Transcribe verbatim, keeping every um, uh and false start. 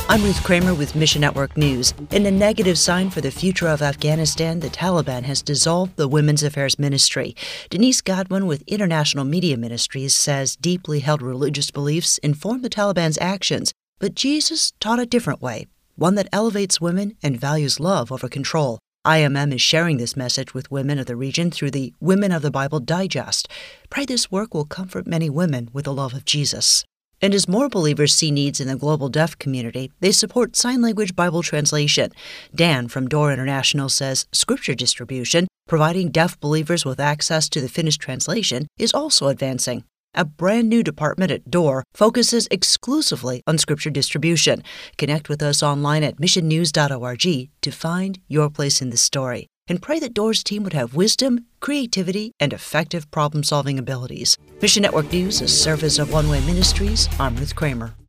I'm Ruth Kramer with Mission Network News. In a negative sign for the future of Afghanistan, the Taliban has dissolved the Women's Affairs Ministry. Denise Godwin with International Media Ministries says deeply held religious beliefs inform the Taliban's actions, but Jesus taught a different way, one that elevates women and values love over control. I M M is sharing this message with women of the region through the Women of the Bible Digest. Pray this work will comfort many women with the love of Jesus. And as more believers see needs in the global deaf community, they support sign language Bible translation. Dan from Door International says scripture distribution, providing deaf believers with access to the Finnish translation, is also advancing. A brand new department at Door focuses exclusively on scripture distribution. Connect with us online at mission news dot org to find your place in the story. And pray that Door's team would have wisdom, creativity, and effective problem-solving abilities. Mission Network News, a service of One Way Ministries. I'm Ruth Kramer.